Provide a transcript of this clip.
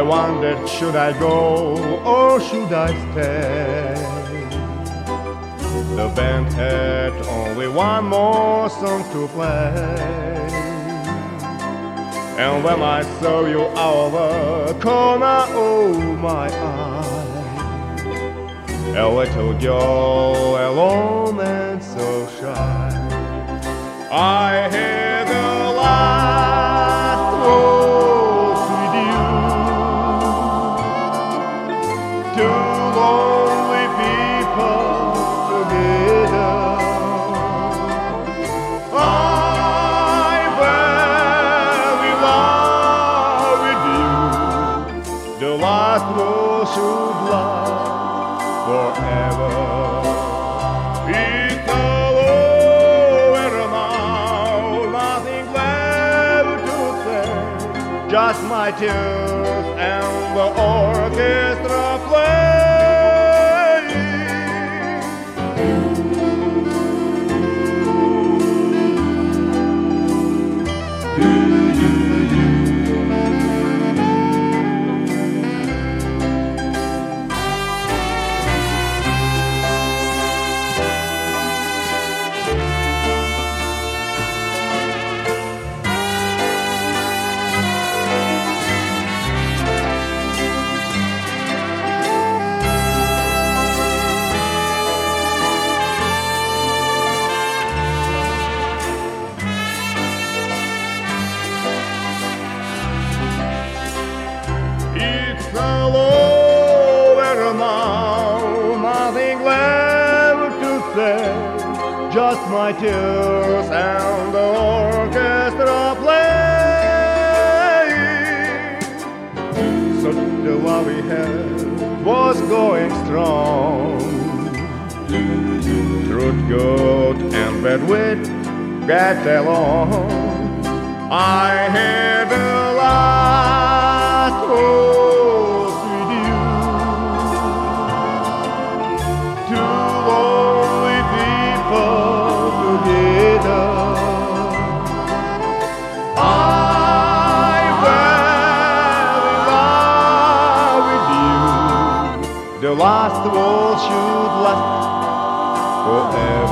I wondered, should I go or should I stay? The band had only one more song to play, and when I saw you out of the corner of my eye, a little girl alone and so shy, I had the last waltz with you. Two lonely people together. I fell in love with you. The last waltz should last forever. It's all over now, nothing left to say, just my tears and the orchestra playing. It's all over now, nothing left to say, just my tears and the orchestra playing. So the love we had was going strong, truth, good and bad we'd get along. I had the last waltz with you. Two lonely people together. I fell in love with you. The last waltz should last forever.